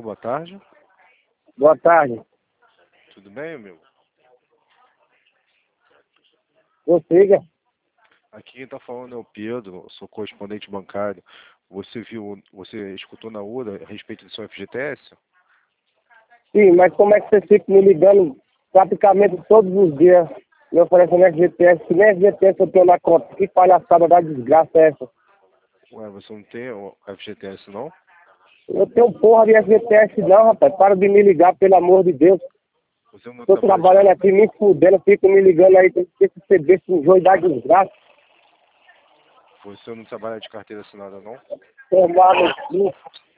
boa tarde. Boa tarde. Tudo bem, amigo? Prossiga. Aqui quem tá falando é o Pedro, eu sou correspondente bancário. Você escutou na URA a respeito do seu FGTS? Sim, mas como é que você fica me ligando praticamente todos os dias, me oferecendo FGTS, que nem FGTS eu tenho na conta? Que palhaçada da desgraça é essa? Ué, você não tem o FGTS não? Eu tenho porra de FGTS não, rapaz. Para de me ligar, pelo amor de Deus. Você não Tô trabalhando aqui, me fudendo, fico me ligando aí, tem que receber esse joio da desgraça. Você não trabalha de carteira assinada não? Tomar no cu.